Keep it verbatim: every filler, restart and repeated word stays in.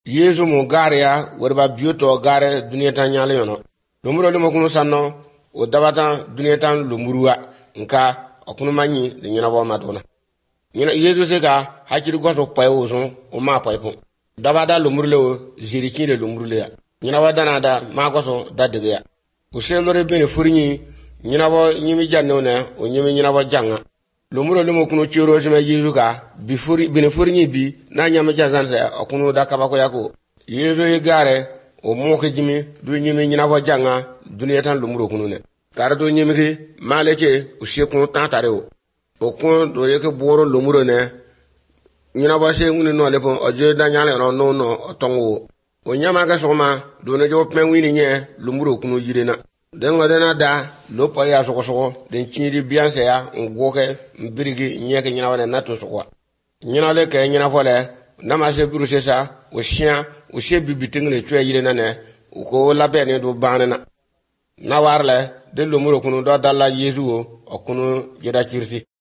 Yesu mu gare ya warba biyoto gare duniyata nyale yono lumuro limo kunu sanno o dabata duniyata lumuruwa nka okunu manyi de nyina bo madona nyina Yesu se ka hakiri goto payo so o ma paypo dabada lumurule o ziriki le lumurule ya nyina wadana da ma goso dadege ya o se lore bene furnyi nyina bo nyimi janno ne o nyimi nyina bo janga lumuro limo kunu chiro jima Yesu ka bi furi bene furnyi bi na nyama jazan se okunu da kabako yako Yesu gare o mo ke jimi du nyimi nyina bo janga duniyata lumuro kunu ne kar do nyimi maleke o se kunu tantare o o kun do yeke boro lumuro ne nyina bo se nguni no le pon oje da nyale no no no tongo o nyama ga soma do ne jo pen wini nye lumuro kunu yirena den wadana da lo pa ya soko soko den chiri bianse ya ngoke mbirigi nyeke nyina wana nato soko nyina le ke nyina fole na ma se buru se sa o chien o se bibiting le tue yirena ne ko labe ne do banana na warle de lumuro kunu do dalla Yesu o kunu yeda chirsi